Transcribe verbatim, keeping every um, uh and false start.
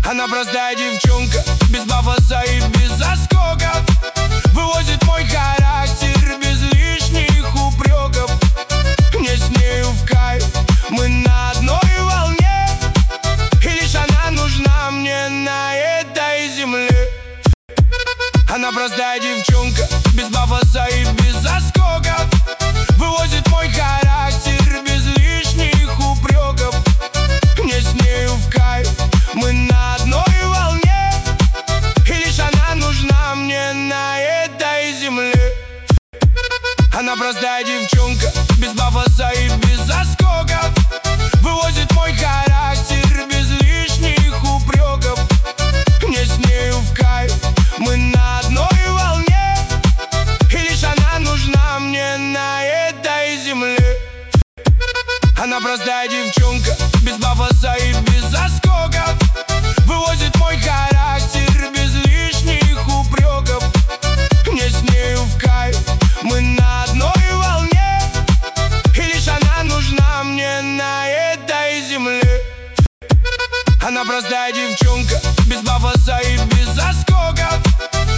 Она простая девчонка, без пафоса и без заскоков. Вывозит мой характер без лишних упреков. Мне с нею в кайф, мы на одной волне. И лишь она нужна мне на этой земле. Она простая девчонка, без пафоса и без заскоков. Вывозит мой характер без лишних упреков. Мне с нею в кайф, мы на одной волне. И лишь она нужна мне на этой земле. Она простая девчонка, без пафоса и без заскоков. Вывозит мой характер без лишних упреков. Мне с нею в кайф, мы на одной волне. И лишь она нужна мне на этой земле. Она простая девчонка, без пафоса и без заскоков. Вывозит мой характер без лишних упреков. Мне с нею в кайф, мы на одной волне. И лишь она нужна мне на этой земле. Она простая девчонка, без пафоса и без заскоков.